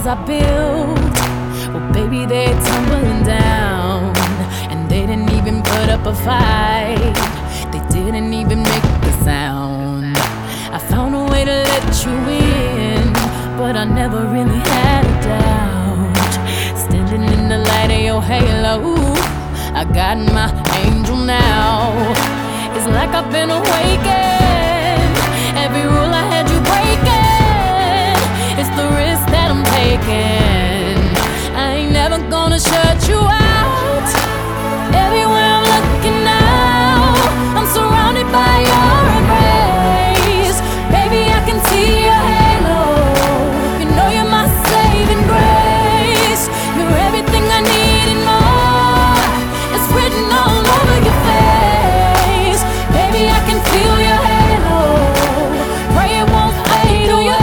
walls I built, well, baby, they're tumbling down. And they didn't even put up a fight, they didn't even make the sound. I found a way to let you in, but I never really had a doubt. Standing in the light of your halo, I got my angel now. It's like I've been awakened. Every rule I had you breaking, it's the risk that I'm taking. I ain't never gonna shut you out. Everywhere I'm looking now, I'm surrounded by your embrace. Baby, I can see your halo. You know you're my saving grace. You're everything I need and more. It's written all over your face. Baby, I can feel your halo. Pray it won't fade away.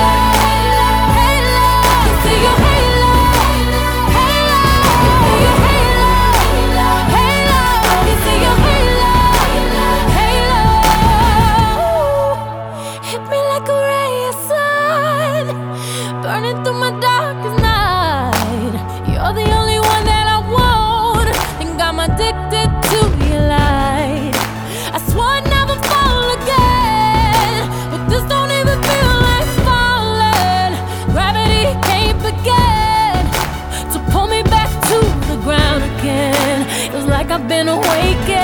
Burning through my darkest night. You're the only one that I want. Think I'm addicted to your light. I swore I'd never fall again, but this don't even feel like falling. Gravity can't begin to pull me back to the ground again. It's like I've been awakened.